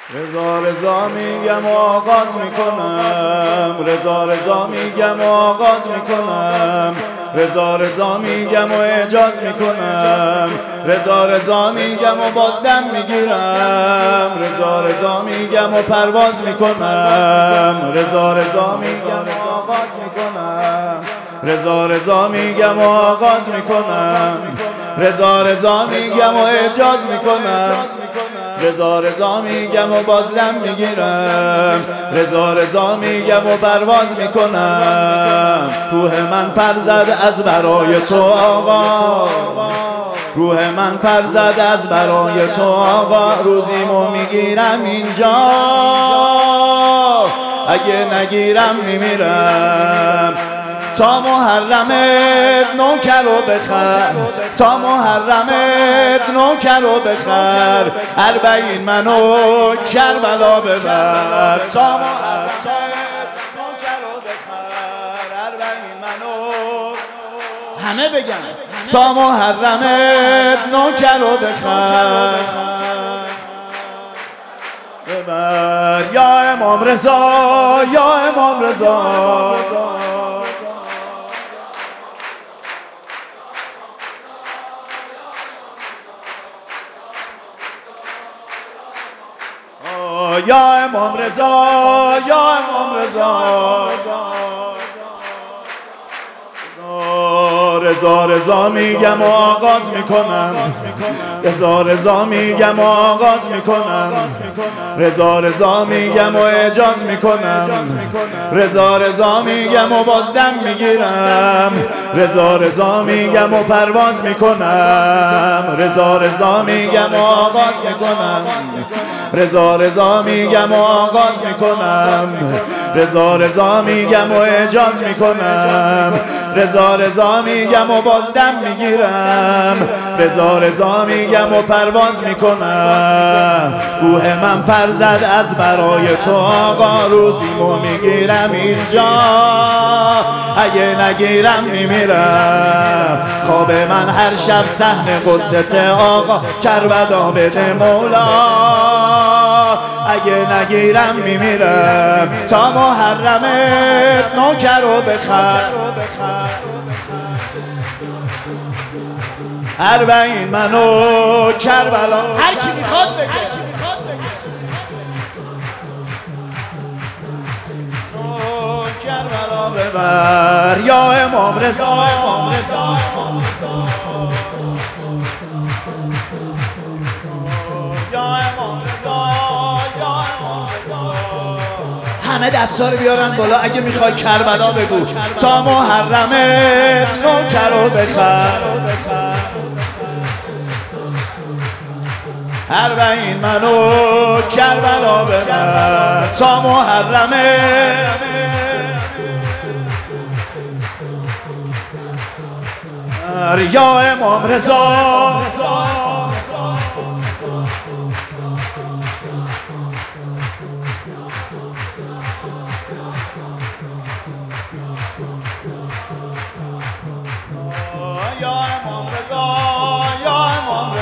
رضا رضا میگم و آغاز میکنم، رضا رضا میگم و آغاز میکنم، رضا رضا میگم و اعجاز میکنم، رضا رضا میگم و بازدم میگیرم، رضا رضا میگم و پرواز میکنم، رضا رضا میگم و آغاز میکنم، رضا رضا میگم و آغاز میکنم، رضا رضا میگم و اعجاز میکنم، رضا رضا میگم و بازدم میگیرم، رضا رضا میگم و پرواز میکنم. روح من پر زد از برای تو آقا، روح من پر زد از برای تو آقا، روزیمو میگیرم اینجا، اگه نگیرم میمیرم. تا محرمت نوکر و بخر، تا محرمت نوکر و بخر، 40 منو کربلا ببر. تا محرمت نوکر و بخر، 40 منو همه بگن. تا محرمت نوکر و بخر ببر. یا امام رضا، یا امام رضا، یا امام رضا، یا امام رضا، رضا رضا میگم و آغاز میکنم، رضا رضا میگم و آغاز میکنم، رضا رضا میگم و اعجاز میکنم، رضا رضا میگم و بازدم میگیرم، رضا رضا میگم و پرواز میکنم، رضا رضا میگم و آغاز میکنم، رضا رضا میگم و آغاز میکنم، رضا رضا میگم و اعجاز میکنم، رضا رضا میگم و بازدم میگیرم، رضا رضا میگم و پرواز میکنم. روح من پر زد از برای تو آقا، روزیمو میگیرم اینجا، اگه نگیرم میمیرم. خواب من هر شب صحن قدست آقا، کربلا بده مولا، اگه نگیرم میمیرم. تا محرمت نوکر و بخر، 40 منو کربلا. هر کی میخواد بگه کربلا ببر. یا امام رضا، امام رضا، یا امام رضا، یا امام رضا. همه دستا رو بیارن بالا اگه میخوای کربلا بگو. تا محرمت نوکر و بخر، 40 منو کربلا ببر. تا محرمت یا امام رضا، یا امام رضا، یا امام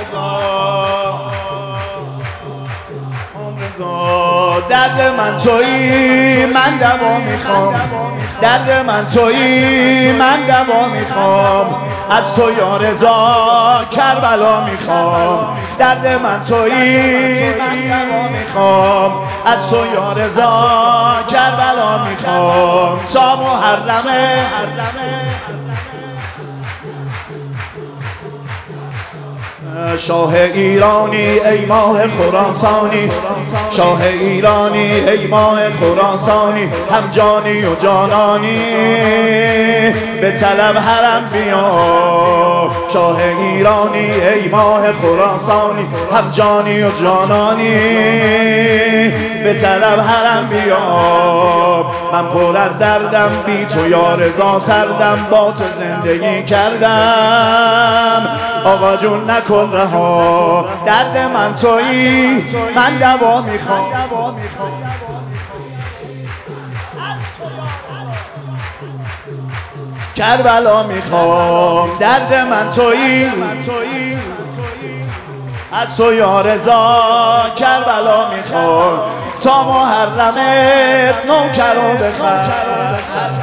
رضا. درد من تویی، من دوا میخوام، درد من تویی، من دوا میخوام، از تو یا رضا کربلا میخوام. درد من تویی، من دوا میخوام، از تو یا رضا کربلا میخوام. تا محرمه شاه ایرانی ای ماه خراسانی، شاه ایرانی ای ماه خراسانی، هم جانی و جانانی به طلب حرم بیا. شاه ایرانی ای ماه خراسانی، هم جانی و جانانی به طلب حرم بیا. من پر از دردم، بی تو یا رضا سردم، با تو زندگی کردم، آقا جون نکن رها. درد من تویی، من دوا میخوام، کربلا میخوام. درد من تویی، از تو یا رضا کربلا میخور تا محرمت نوکر و بخر.